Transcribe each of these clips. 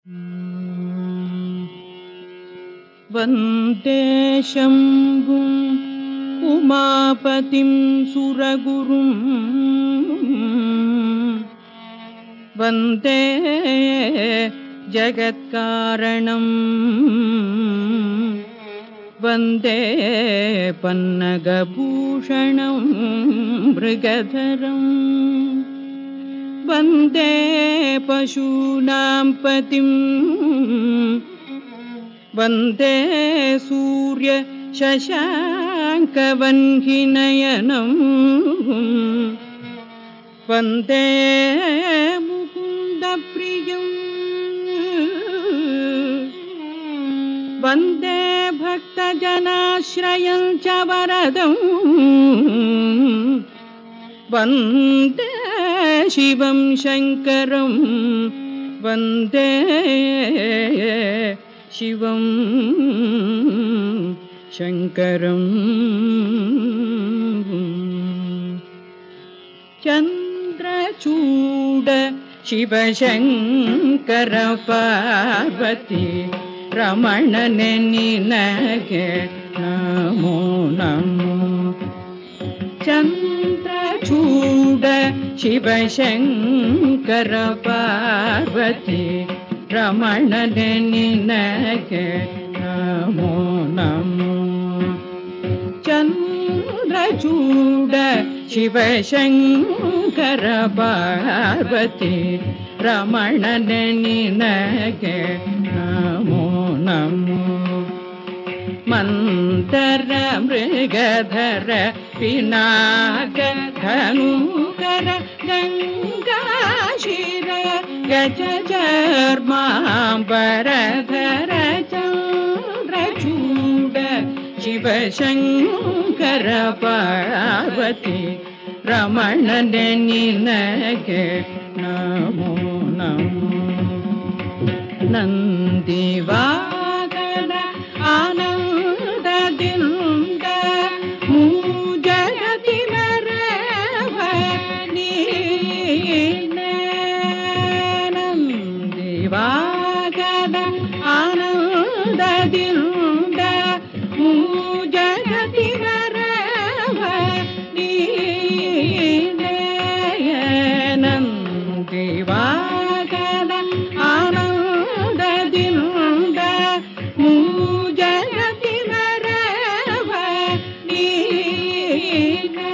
वन्दे शम्भुं उमापतिं सुरगुरुं वन्दे जगत्कारणं वन्दे पन्नगभूषणं मृगधरं वन्दे पशूनां पतिं वन्दे सूर्य शशाङ्कवह्निनयनं वन्दे मुकुन्दप्रियं वन्दे भक्तजनाश्रयं च वरदं वन्दे शिवं शङ्करं वन्दे शिवं शङ्करं चन्द्रचूड शिवशङ्कर पार्वती रमणने निनगे नमो नमो चन्द्रचूड शिवशङ्कर पार्वती रमणने निनगे नमो नमो चन्द्रचूड शिवशङ्कर पार्वती रमणने निनगे नमो नमो मन्दर मृगधर पिनाक धनुकर गङ्गाशिर गजचर्माम्बरधर चन्द्रचूड शिवशङ्कर पार्वती रमणने निनगे नमो नमो नन्दिवाहन आनन्ददिन्द ಮೂಜಗತಿ ಮರವ ನೀನೆ ನಂದಿವಾಗದ ಆನಂದದಿಂದ ಮೂಜಗತಿ ಮರವ ನೀನೆ ನಂದಿವಾಗದ ಆನಂದದಿಂದ ಮೂಜಗತಿ ಮರವ ನೀನೆ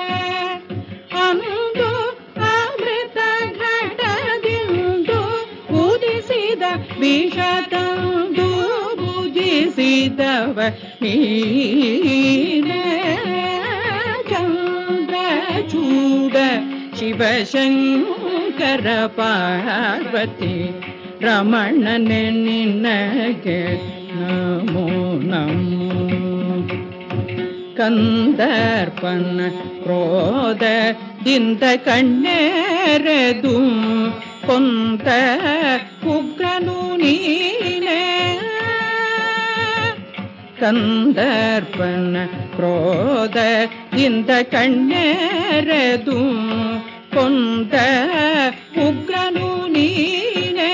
ಅಂದು ಅಮೃತ ಘಟದಿಂದು ಉದಿಸಿದ ವಿಷ ತಂದು ಭುಜಿಸಿದವ ನೀನೆ ಚಂದ್ರಚೂಡ ಶಿವಶಂಕರ ಪಾರ್ವತಿ ರಮಣನೆ ನಿನಗೆ ನಮೋ ನಮೋ ಕಂದರ್ಪನ ಕ್ರೋಧದಿಂದ ಕಣ್ಣೆರೆದು ಕೊಂದ ಉಗ್ರನು ನೀನೆ ಕಂದರ್ಪನ ಕ್ರೋಧದಿಂದ ಕಣ್ಣೆರೆದು ಕೊಂದ ಉಗ್ರನು ನೀನೆ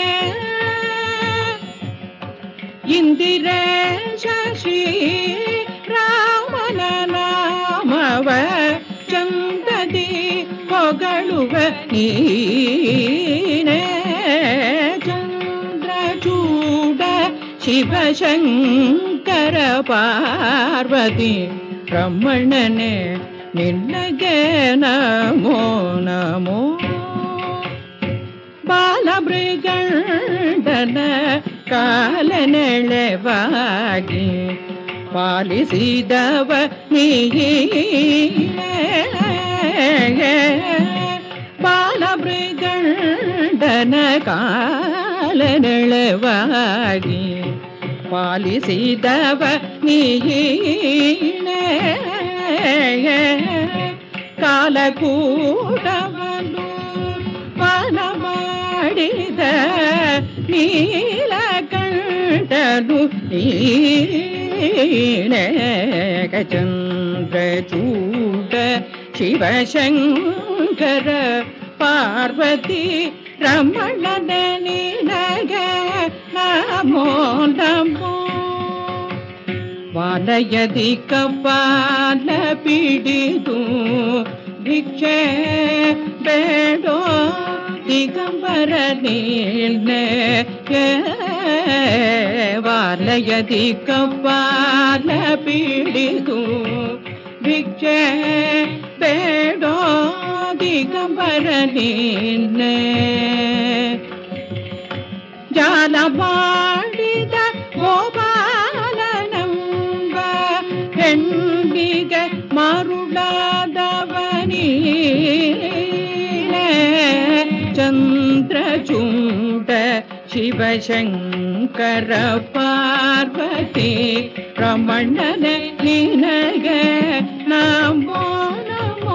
ಇಂದಿರೇಶ ಶ್ರೀ ರಾಮನ ನಾಮವ ಚಂದದಿ ಹೊಗಳುವ ನೀನೆ ಚಂದ್ರಚೂಡ ಶಿವಶಂಕರ ಪಾರ್ವತಿ ರಮಣನೆ ನಿನಗೆ ನಮೋ ನಮೋ ಬಾಲಮೃಗಂಡನ ಕಾಲನೆಳೆವಾಗಿ ಪಾಲಿಸಿದವ ನೀನೆ ಬಾಲಮೃಗಂಡನ ಕಾಲನೆಳೆವಾಗಿ ಪಾಲಿಸಿದವ ನೀನೆ ಕಾಲಕೂಟವನ್ನು ಪಾನ ಮಾಡಿದ ನೀಲಕಂಠನು ನೀನೆ ಚಂದ್ರಚೂಡ ಶಿವಶಂಕರ ಪಾರ್ವತಿ ರಮಣನ ನಿನಗೆ ನಮೋ ನಮೋ ವಾಲಯದಿ ಕಪಾಲ ಪಿಡಿದು ಭಿಕ್ಷೆ ಬೇಡೋ ದಿಗಂಬರ ನೀನೆ ವಾಲಯದಿ ಕಪಾಲ ಪಿಡಿದು ಭಿಕ್ಷೆ ಬೇಡೋ ದಿಗಂಬರ ನೀನೆ ಜಾಲ ಮಾಡಿದ ಗೋಪಾಲನಂಬ ಹೆಣ್ಣಿಗೆ ಮರುಳಾದವನೀನೆ ಚಂದ್ರಚೂಡ ಶಿವಶಂಕರ ಪಾರ್ವತಿ ರಮಣನ ನಿನಗೆ ನಮೋ ನಮೋ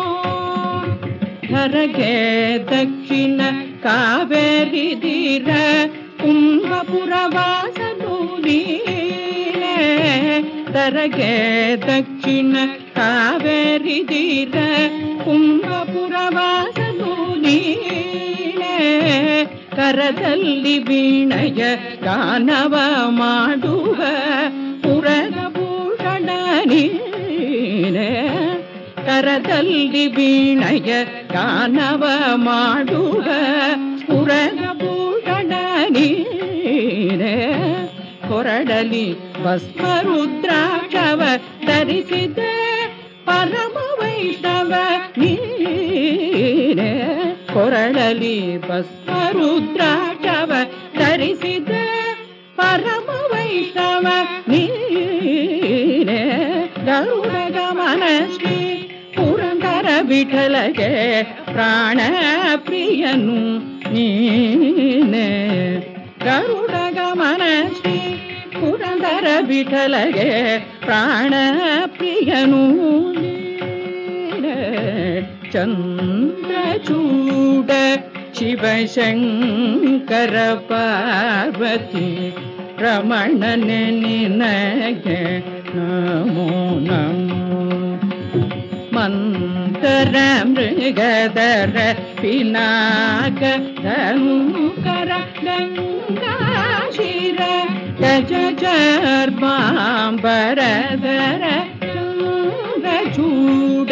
ಧರಗೆ ದಕ್ಷಿಣ ಕಾವೇರಿ ತೀರ ಕುಂಭಪುರವಾಸನು ನೀನೆ ಧರಗೆ ದಕ್ಷಿಣ ಕಾವೇರಿ ತೀರ ಕುಂಭಪುರವಾಸನು ನೀನೆ ಕರದಲ್ಲಿ ವೀಣೆಯ ಗಾನವ ಮಾಡುವ ಪುರಭೂಷಣ ನೀನೆ ಕರದಲ್ಲಿ ವೀಣೆಯ ಗಾನವ ಮಾಡುವ ಪುರಭೂಷಣ ನೀನೆ ಕೊರಡಲಿ ಭಸ್ಮರುದ್ರಾಕ್ಷವ ಧರಿಸಿದ ಪರಮ ವೈಷ್ಣವ ನೀನೆ ಕೊರಳಲಿ ಭಸ್ಮರುದ್ರಾಕ್ಷವ ಧರಿಸಿದ ಪರಮ ವೈಷ್ಣವ ನೀನೆ ಗರುಡ ಗಮನ ಶ್ರೀ ಪುರಂದರ ವಿಠಲಗೆ ಪ್ರಾಣ ಪ್ರಿಯನು ನೀನೆ ಗರುಡ ಗಮನ ಶ್ರೀ ಪುರಂದರ ವಿಠಲಗೆ ಪ್ರಾಣ ಪ್ರಿಯನು ನೀನೆ ಚಂದ್ರಚೂಡ ಶಿವಶಂಕರ ಪಾರ್ವತಿ ರಮಣನ ನಿನಗೆ ನಮೋ ನಮೋ ಮಂತರ ಮೃಗಧರ ಪಿನಾಕ ಧನುಕರ ಗಂಗಾಶಿರ ಗಜ ಚರ್ಮಾಂಬರಧರ ಚೂಡ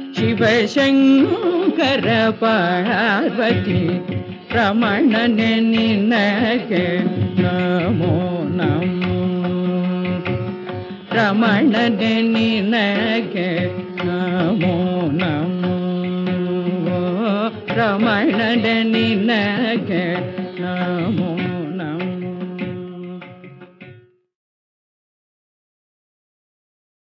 ಶಿವಶಂಕರ ಪಾರ್ವತಿ ರಮಣನ ನಿನಗೆ ನಮೋ ನಮೋ ರಮಣನ ನಿನಗೆ ನಮೋ ನಮೋ ರಮಣನ ನಿನಗೆ